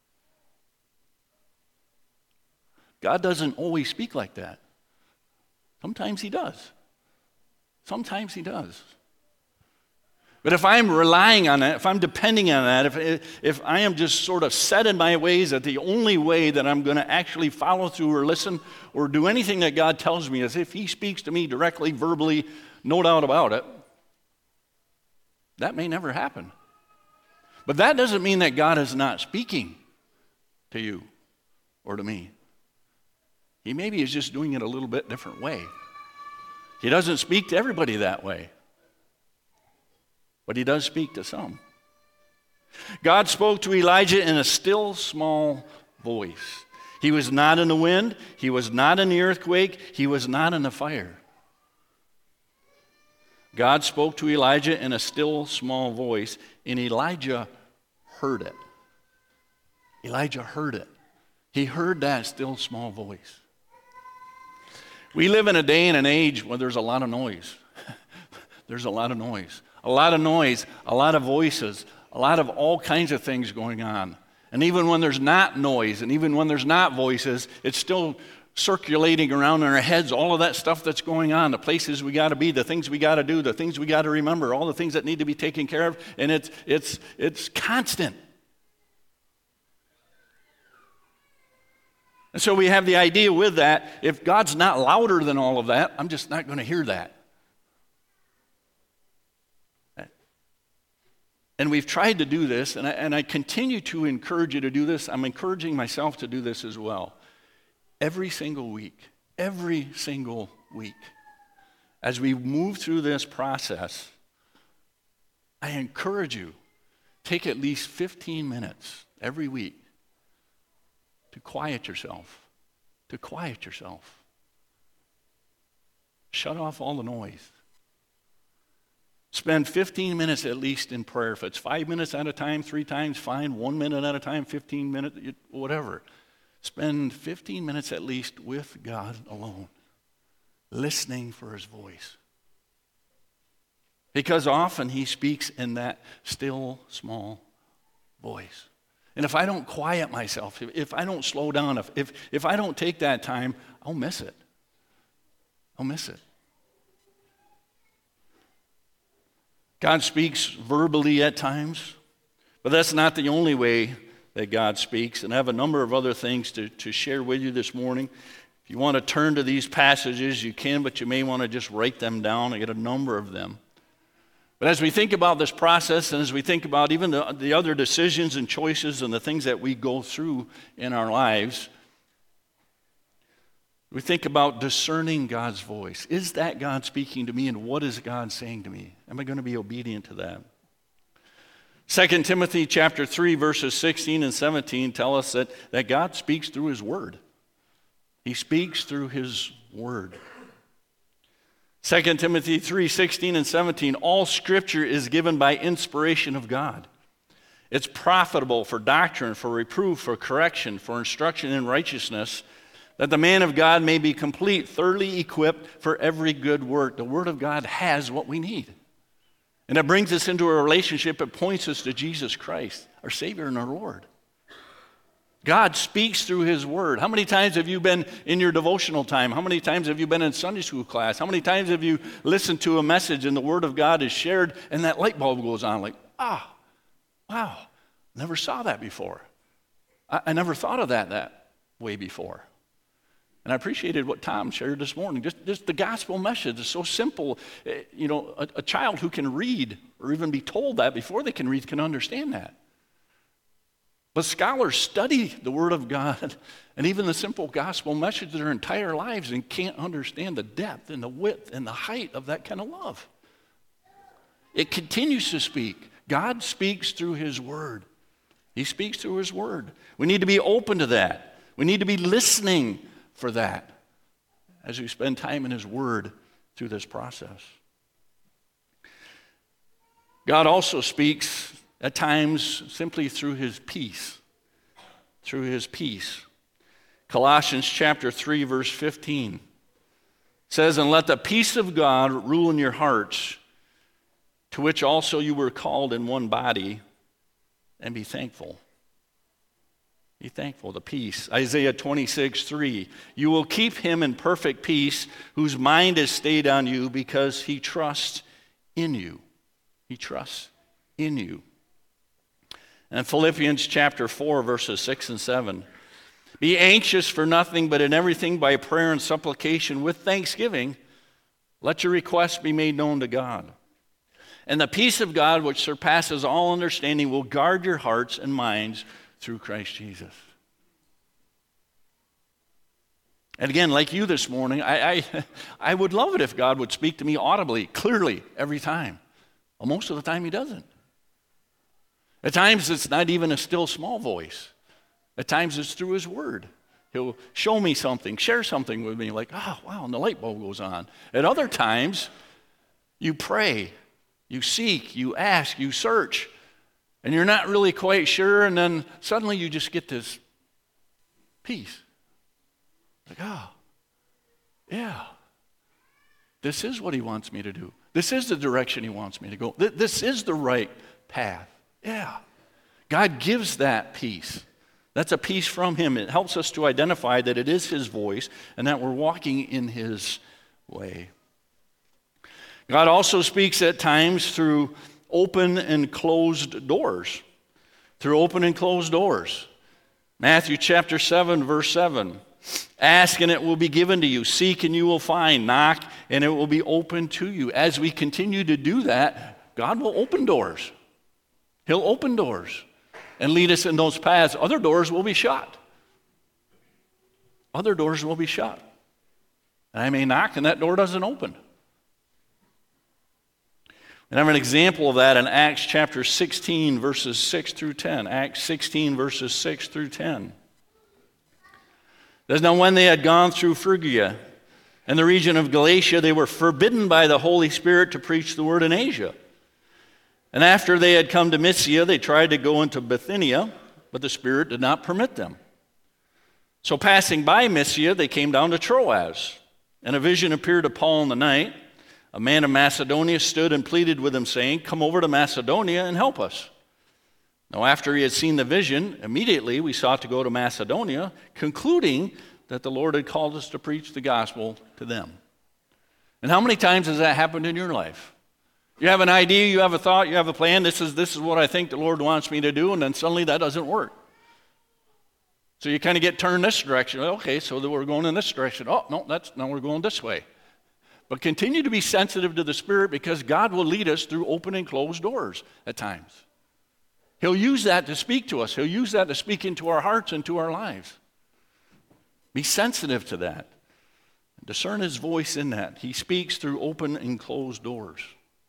God doesn't always speak like that. Sometimes he does. Sometimes he does. But if I'm relying on that, if I'm depending on that, if, if I am just sort of set in my ways that the only way that I'm going to actually follow through or listen or do anything that God tells me is if he speaks to me directly, verbally, no doubt about it, that may never happen. But that doesn't mean that God is not speaking to you or to me. He maybe is just doing it a little bit different way. He doesn't speak to everybody that way. But he does speak to some. God spoke to Elijah in a still small voice. He was not in the wind. He was not in the earthquake. He was not in the fire. God spoke to Elijah in a still small voice, and Elijah heard it. Elijah heard it. He heard that still small voice. We live in a day and an age where there's a lot of noise. There's a lot of noise. A lot of noise, a lot of voices, a lot of all kinds of things going on. And even when there's not noise, and even when there's not voices, it's still circulating around in our heads, all of that stuff that's going on, the places we got to be, the things we got to do, the things we got to remember, all the things that need to be taken care of, and it's it's it's constant. And so we have the idea with that, if God's not louder than all of that, I'm just not going to hear that. And we've tried to do this, and I, and I continue to encourage you to do this. I'm encouraging myself to do this as well. Every single week, every single week, as we move through this process, I encourage you, take at least fifteen minutes every week to quiet yourself, to quiet yourself. Shut off all the noise. Spend fifteen minutes at least in prayer. If it's five minutes at a time, three times, fine. One minute at a time, fifteen minutes, whatever. Spend fifteen minutes at least with God alone, listening for his voice. Because often he speaks in that still, small voice. And if I don't quiet myself, if, if I don't slow down, if, if, if I don't take that time, I'll miss it. I'll miss it. God speaks verbally at times, but that's not the only way that God speaks. And I have a number of other things to, to share with you this morning. If you want to turn to these passages, you can, but you may want to just write them down. I get a number of them. But as we think about this process, and as we think about even the, the other decisions and choices and the things that we go through in our lives, we think about discerning God's voice. Is that God speaking to me, and what is God saying to me? Am I going to be obedient to that? Second Timothy chapter three, verses sixteen and seventeen tell us that, that God speaks through his word. He speaks through his word. Second Timothy three, sixteen and seventeen, all scripture is given by inspiration of God. It's profitable for doctrine, for reproof, for correction, for instruction in righteousness, that the man of God may be complete, thoroughly equipped for every good work. The Word of God has what we need. And it brings us into a relationship. It points us to Jesus Christ, our Savior and our Lord. God speaks through his word. How many times have you been in your devotional time? How many times have you been in Sunday school class? How many times have you listened to a message and the word of God is shared and that light bulb goes on like, ah, wow, never saw that before. I, I never thought of that that way before. And I appreciated what Tom shared this morning. Just, just the gospel message is so simple. You know, a, a child who can read or even be told that before they can read can understand that. But scholars study the Word of God and even the simple gospel message their entire lives and can't understand the depth and the width and the height of that kind of love. It continues to speak. God speaks through his Word. He speaks through his Word. We need to be open to that. We need to be listening for that as we spend time in his Word through this process. God also speaks at times simply through his peace, through his peace. Colossians chapter three, verse fifteen says, "And let the peace of God rule in your hearts, to which also you were called in one body, and be thankful." Be thankful, the peace. Isaiah twenty-six, three, "You will keep him in perfect peace, whose mind is stayed on you, because he trusts in you." He trusts in you. And Philippians chapter four, verses six and seven, "Be anxious for nothing, but in everything by prayer and supplication with thanksgiving, let your requests be made known to God. And the peace of God, which surpasses all understanding, will guard your hearts and minds through Christ Jesus." And again, like you this morning, I, I, I would love it if God would speak to me audibly, clearly, every time. Well, most of the time he doesn't. At times it's not even a still small voice. At times it's through his word. He'll show me something, share something with me, like, oh, wow, and the light bulb goes on. At other times, you pray, you seek, you ask, you search, and you're not really quite sure, and then suddenly you just get this peace. Like, oh, yeah, this is what he wants me to do. This is the direction he wants me to go. This is the right path. Yeah. God gives that peace. That's a peace from him. It helps us to identify that it is his voice and that we're walking in his way. God also speaks at times through open and closed doors. Through open and closed doors. Matthew chapter seven, verse seven. "Ask and it will be given to you. Seek and you will find. Knock and it will be open to you." As we continue to do that, God will open doors. He'll open doors and lead us in those paths. Other doors will be shut. Other doors will be shut. And I may knock and that door doesn't open. And I have an example of that in Acts chapter sixteen, verses six through ten. Acts sixteen, verses six through ten. It says, "Now when they had gone through Phrygia and the region of Galatia, they were forbidden by the Holy Spirit to preach the word in Asia. And after they had come to Mysia, they tried to go into Bithynia, but the Spirit did not permit them. So passing by Mysia, they came down to Troas. And a vision appeared to Paul in the night. A man of Macedonia stood and pleaded with him, saying, 'Come over to Macedonia and help us.' Now after he had seen the vision, immediately we sought to go to Macedonia, concluding that the Lord had called us to preach the gospel to them." And how many times has that happened in your life? You have an idea, you have a thought, you have a plan, this is, this is what I think the Lord wants me to do, and then suddenly that doesn't work. So you kind of get turned this direction. Okay, so we're going in this direction. Oh, no, that's now we're going this way. But continue to be sensitive to the Spirit, because God will lead us through open and closed doors at times. He'll use that to speak to us. He'll use that to speak into our hearts and to our lives. Be sensitive to that. Discern his voice in that. He speaks through open and closed doors.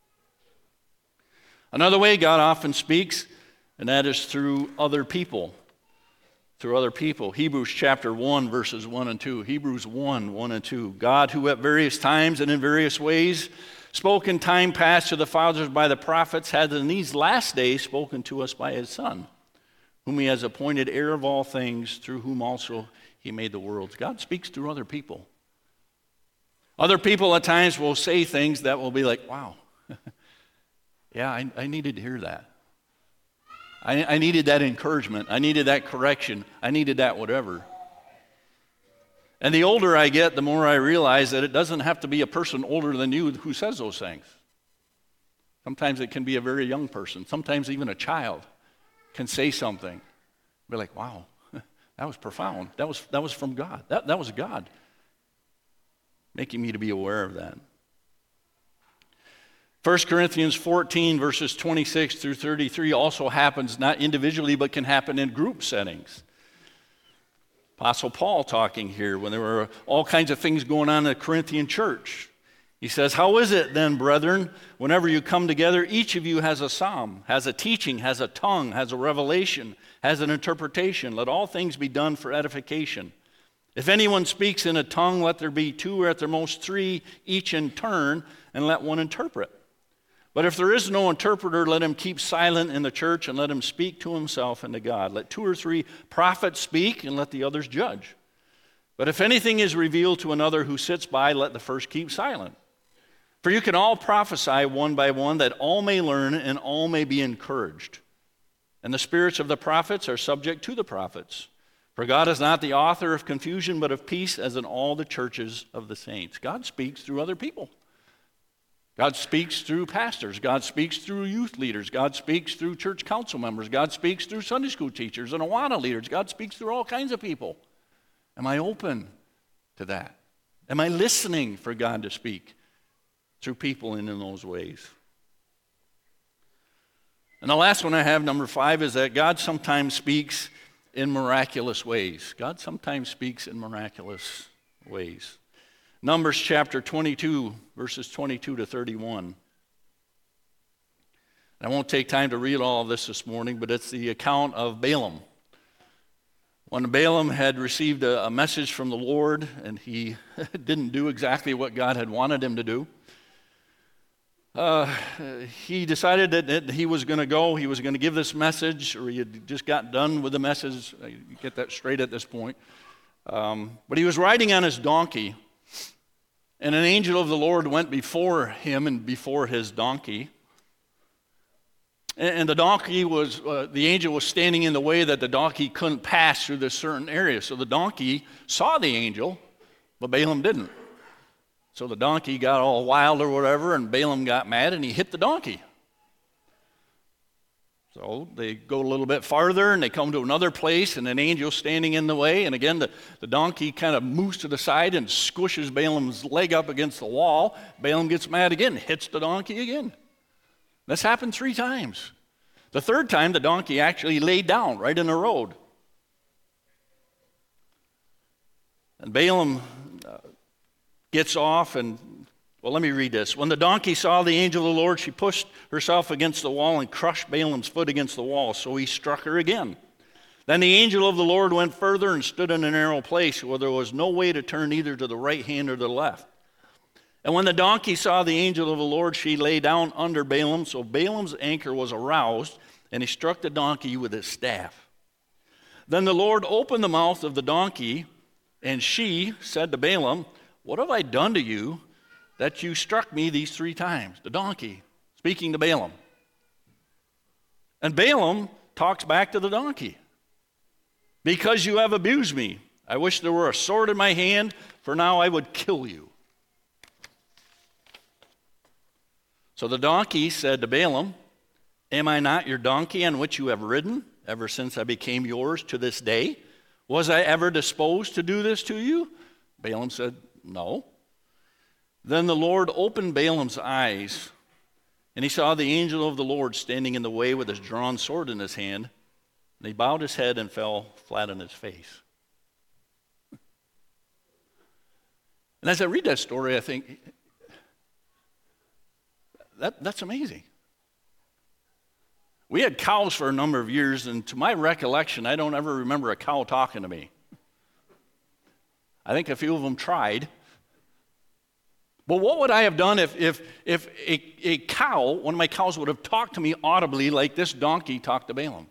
Another way God often speaks, and that is through other people. Through other people. Hebrews chapter one, verses one and two. Hebrews one, one and two. "God, who at various times and in various ways spoke in time past to the fathers by the prophets, has in these last days spoken to us by his Son, whom he has appointed heir of all things, through whom also he made the worlds." God speaks through other people. Other people at times will say things that will be like, wow, yeah, I, I needed to hear that. I, I needed that encouragement. I needed that correction. I needed that whatever. And the older I get, the more I realize that it doesn't have to be a person older than you who says those things. Sometimes it can be a very young person. Sometimes even a child can say something. Be like, wow, that was profound. That was, that was from God. That, that was God making me to be aware of that. First Corinthians fourteen, verses twenty-six through thirty-three also happens not individually, but can happen in group settings. Apostle Paul talking here when there were all kinds of things going on in the Corinthian church. He says, how is it then, brethren, whenever you come together, each of you has a psalm, has a teaching, has a tongue, has a revelation, has an interpretation. Let all things be done for edification. If anyone speaks in a tongue, let there be two or at the most three, each in turn, and let one interpret. But if there is no interpreter, let him keep silent in the church and let him speak to himself and to God. Let two or three prophets speak and let the others judge. But if anything is revealed to another who sits by, let the first keep silent. For you can all prophesy one by one, that all may learn and all may be encouraged. And the spirits of the prophets are subject to the prophets. For God is not the author of confusion, but of peace, as in all the churches of the saints. God speaks through other people. God speaks through pastors. God speaks through youth leaders. God speaks through church council members. God speaks through Sunday school teachers and Awana leaders. God speaks through all kinds of people. Am I open to that? Am I listening for God to speak through people and in those ways? And the last one I have, number five, is that God sometimes speaks in miraculous ways. God sometimes speaks in miraculous ways. Numbers chapter twenty-two, verses twenty-two to thirty-one. I won't take time to read all of this this morning, but it's the account of Balaam. When Balaam had received a, a message from the Lord, and he didn't do exactly what God had wanted him to do, uh, he decided that, that he was going to go, he was going to give this message, or he had just got done with the message. I get that straight at this point. Um, but he was riding on his donkey, and an angel of the Lord went before him and before his donkey. And, and the donkey was, uh, the angel was standing in the way that the donkey couldn't pass through this certain area. So the donkey saw the angel, but Balaam didn't. So the donkey got all wild or whatever, and Balaam got mad and he hit the donkey. So they go a little bit farther and they come to another place, and an angel standing in the way. And again, the, the donkey kind of moves to the side and squishes Balaam's leg up against the wall. Balaam gets mad again, hits the donkey again. This happened three times. The third time, the donkey actually laid down right in the road. And Balaam uh, gets off and, well, let me read this. When the donkey saw the angel of the Lord, she pushed herself against the wall and crushed Balaam's foot against the wall, so he struck her again. Then the angel of the Lord went further and stood in a narrow place where there was no way to turn either to the right hand or the left. And when the donkey saw the angel of the Lord, she lay down under Balaam, so Balaam's anger was aroused, and he struck the donkey with his staff. Then the Lord opened the mouth of the donkey, and she said to Balaam, "What have I done to you that you struck me these three times?" The donkey speaking to Balaam. And Balaam talks back to the donkey. "Because you have abused me. I wish there were a sword in my hand, for now I would kill you." So the donkey said to Balaam, "Am I not your donkey on which you have ridden ever since I became yours to this day? Was I ever disposed to do this to you?" Balaam said, "No." Then the Lord opened Balaam's eyes, and he saw the angel of the Lord standing in the way with his drawn sword in his hand, and he bowed his head and fell flat on his face. And as I read that story, I think, that, that's amazing. We had cows for a number of years, and to my recollection, I don't ever remember a cow talking to me. I think a few of them tried. But what would I have done if, if, if a, a cow, one of my cows, would have talked to me audibly like this donkey talked to Balaam?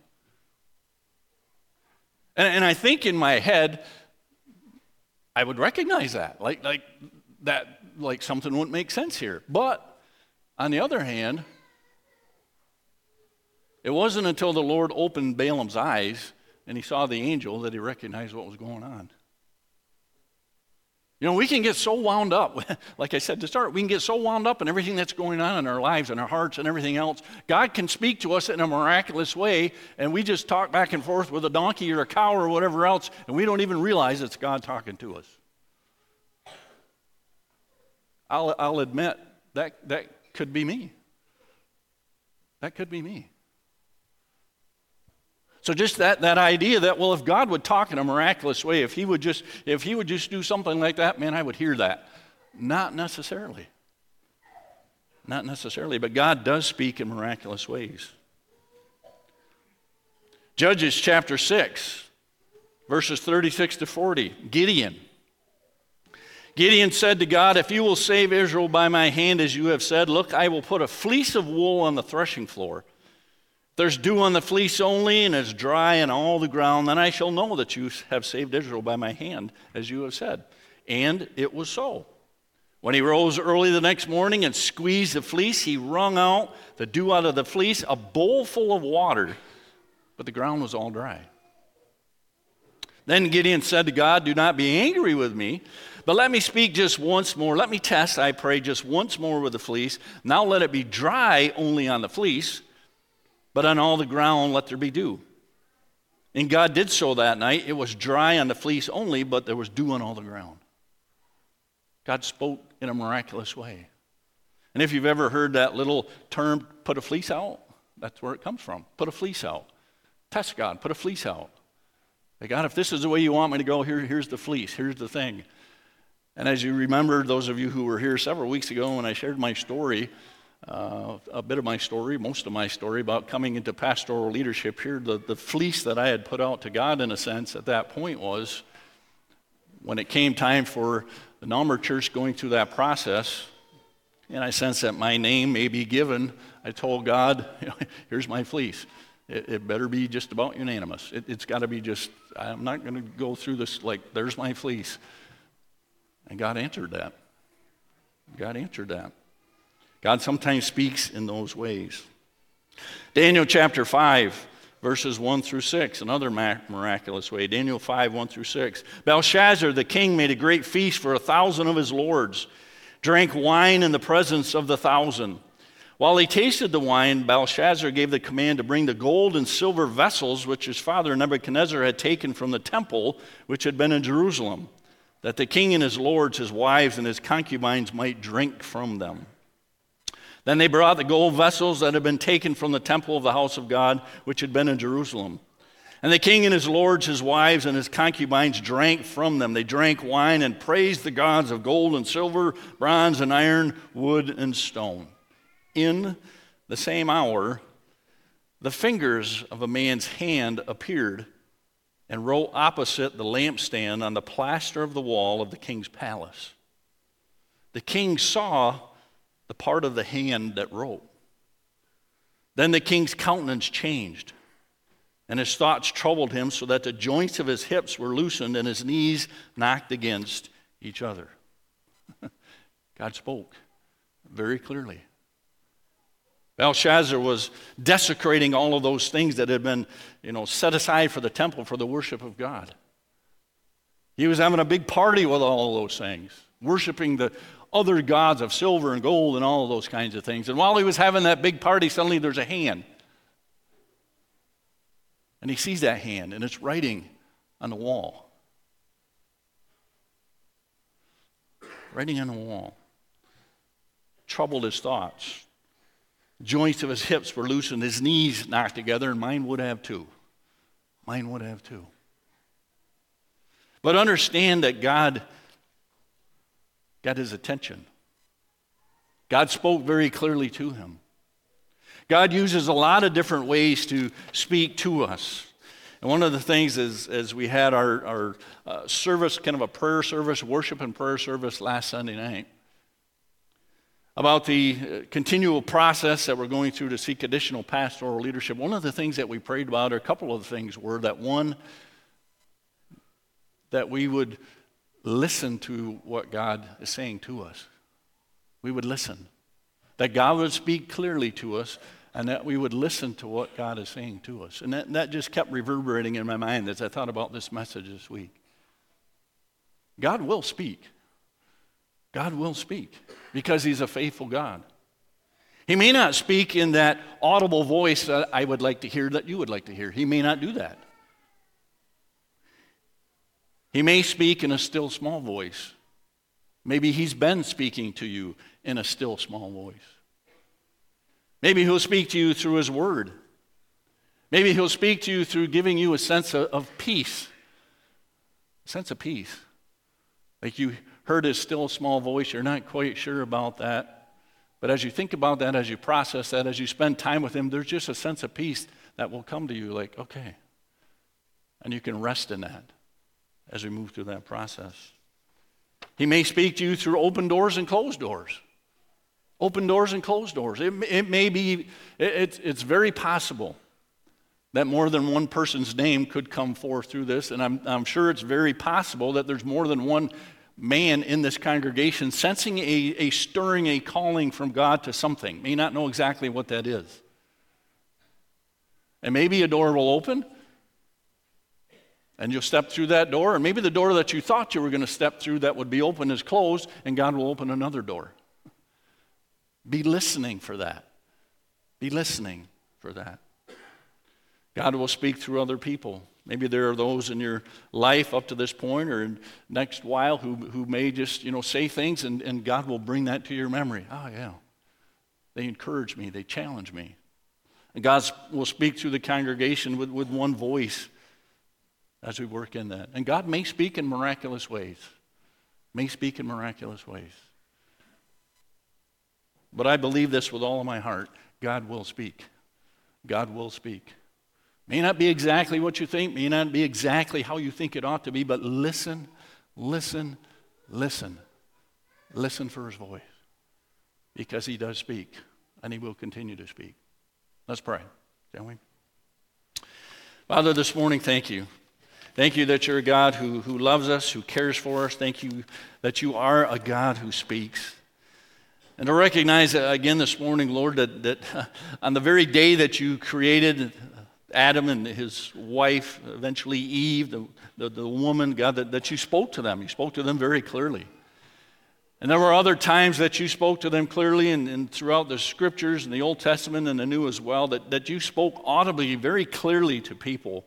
And, and I think in my head, I would recognize that, like, like that, like something wouldn't make sense here. But on the other hand, It wasn't until the Lord opened Balaam's eyes and he saw the angel that he recognized what was going on. You know, we can get so wound up, like I said to start, we can get so wound up in everything that's going on in our lives and our hearts and everything else. God can speak to us in a miraculous way, and we just talk back and forth with a donkey or a cow or whatever else, and we don't even realize it's God talking to us. I'll, I'll admit, that, that could be me. That could be me. So just that, that idea that, well, if God would talk in a miraculous way, if he would just if he would just do something like that, man, I would hear that. Not necessarily. Not necessarily, but God does speak in miraculous ways. Judges chapter six, verses thirty-six to forty, Gideon. Gideon said to God, if you will save Israel by my hand as you have said, look, I will put a fleece of wool on the threshing floor. There's dew on the fleece only, and it's dry on all the ground, then I shall know that you have saved Israel by my hand, as you have said. And it was so. When he rose early the next morning and squeezed the fleece, he wrung out the dew out of the fleece, a bowl full of water, but the ground was all dry. Then Gideon said to God, do not be angry with me, but let me speak just once more. Let me test, I pray, just once more with the fleece. Now let it be dry only on the fleece, but on all the ground let there be dew. And God did so that night. It was dry on the fleece only, but there was dew on all the ground. God spoke in a miraculous way. And if you've ever heard that little term, put a fleece out, that's where it comes from. Put a fleece out. Test God, put a fleece out. Say, God, if this is the way you want me to go, here, here's the fleece, here's the thing. And as you remember, those of you who were here several weeks ago when I shared my story, Uh, a bit of my story, most of my story about coming into pastoral leadership here, the, the fleece that I had put out to God in a sense at that point was when it came time for the Naumer Church going through that process, and I sensed that my name may be given, I told God, here's my fleece. It, it better be just about unanimous. It, it's got to be just, I'm not going to go through this like, there's my fleece. And God answered that. God answered that. God sometimes speaks in those ways. Daniel chapter five, verses one through six, another miraculous way. Daniel five, one through six. Belshazzar the king made a great feast for a thousand of his lords, drank wine in the presence of the thousand. While he tasted the wine, Belshazzar gave the command to bring the gold and silver vessels which his father Nebuchadnezzar had taken from the temple which had been in Jerusalem, that the king and his lords, his wives, and his concubines might drink from them. Then they brought the gold vessels that had been taken from the temple of the house of God, which had been in Jerusalem. And the king and his lords, his wives, and his concubines drank from them. They drank wine and praised the gods of gold and silver, bronze and iron, wood and stone. In the same hour, the fingers of a man's hand appeared and wrote opposite the lampstand on the plaster of the wall of the king's palace. The king saw the part of the hand that wrote. Then the king's countenance changed, and his thoughts troubled him so that the joints of his hips were loosened and his knees knocked against each other. God spoke very clearly. Belshazzar was desecrating all of those things that had been, you know, set aside for the temple for the worship of God. He was having a big party with all of those things, worshiping the other gods of silver and gold and all of those kinds of things. And while he was having that big party, suddenly there's a hand. And he sees that hand, and it's writing on the wall. Writing on the wall. Troubled his thoughts. Joints of his hips were loosened, his knees knocked together, and mine would have too. Mine would have too. But understand that God got his attention. God spoke very clearly to him. God uses a lot of different ways to speak to us. And one of the things is, as we had our, our uh, service, kind of a prayer service, worship and prayer service last Sunday night, about the uh, continual process that we're going through to seek additional pastoral leadership, one of the things that we prayed about, or a couple of things were that one, that we would listen to what God is saying to us. We would listen. That God would speak clearly to us, and that we would listen to what God is saying to us. And that, that just kept reverberating in my mind as I thought about this message this week. God will speak. God will speak because he's a faithful God. He may not speak in that audible voice that I would like to hear, that you would like to hear. He may not do that. He may speak in a still small voice. Maybe he's been speaking to you in a still small voice. Maybe he'll speak to you through his word. Maybe he'll speak to you through giving you a sense of, of peace. A sense of peace. Like you heard his still small voice, you're not quite sure about that. But as you think about that, as you process that, as you spend time with him, there's just a sense of peace that will come to you like, okay. And you can rest in that as we move through that process. He may speak to you through open doors and closed doors. Open doors and closed doors. It, it may be, it, it's, it's very possible that more than one person's name could come forth through this, and I'm, I'm sure it's very possible that there's more than one man in this congregation sensing a, a stirring, a calling from God to something. May not know exactly what that is. And maybe a door will open, and you'll step through that door, and maybe the door that you thought you were going to step through that would be open is closed, and God will open another door. Be listening for that. Be listening for that. God will speak through other people. Maybe there are those in your life up to this point or in next while who, who may just, you know, say things and, and God will bring that to your memory. Oh, yeah. They encourage me. They challenge me. And God will speak through the congregation with, with one voice as we work in that. And God may speak in miraculous ways. May speak in miraculous ways. But I believe this with all of my heart. God will speak. God will speak. May not be exactly what you think, may not be exactly how you think it ought to be, but listen, listen, listen. Listen for his voice. Because he does speak, and he will continue to speak. Let's pray, shall we? Father, this morning, thank you. Thank you that you're a God who, who loves us, who cares for us. Thank you that you are a God who speaks. And to recognize again this morning, Lord, that, that on the very day that you created Adam and his wife, eventually Eve, the, the, the woman, God, that, that you spoke to them. You spoke to them very clearly. And there were other times that you spoke to them clearly and, and throughout the scriptures and the Old Testament and the New as well, that, that you spoke audibly, very clearly to people.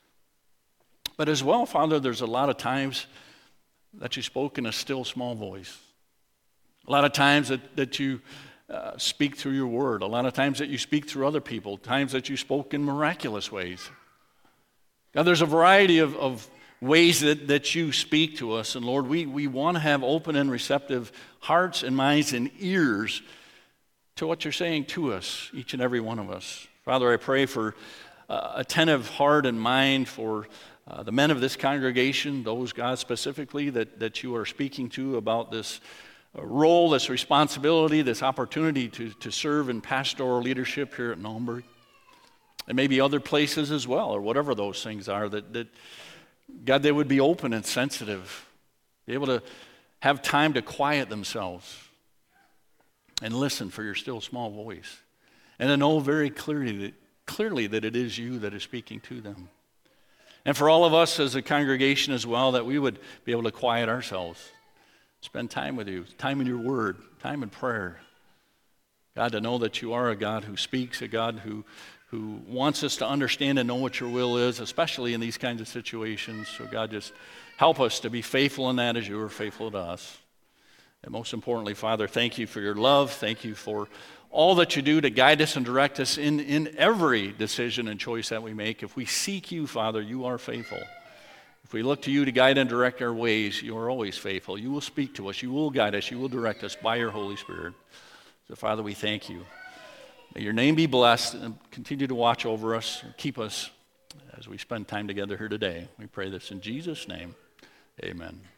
But as well, Father, there's a lot of times that you spoke in a still small voice. A lot of times that, that you Uh, speak through your word. A lot of times that you speak through other people, times that you spoke in miraculous ways. Now there's a variety of, of ways that, that you speak to us, and Lord, we, we want to have open and receptive hearts and minds and ears to what you're saying to us, each and every one of us. Father, I pray for uh, attentive heart and mind for uh, the men of this congregation, those, God, specifically that, that you are speaking to about this role, this responsibility, this opportunity to, to serve in pastoral leadership here at Naumburg. And maybe other places as well, or whatever those things are, that, that God, they would be open and sensitive, be able to have time to quiet themselves and listen for your still small voice, and to know very clearly that, clearly that it is you that is speaking to them. And for all of us as a congregation as well, that we would be able to quiet ourselves, spend time with you, time in your word, time in prayer. God, to know that you are a God who speaks, a God who, who wants us to understand and know what your will is, especially in these kinds of situations. So God, just help us to be faithful in that as you are faithful to us. And most importantly, Father, thank you for your love. Thank you for all that you do to guide us and direct us in, in every decision and choice that we make. If we seek you, Father, you are faithful. If we look to you to guide and direct our ways, you are always faithful. You will speak to us. You will guide us. You will direct us by your Holy Spirit. So, Father, we thank you. May your name be blessed and continue to watch over us and keep us as we spend time together here today. We pray this in Jesus' name. Amen.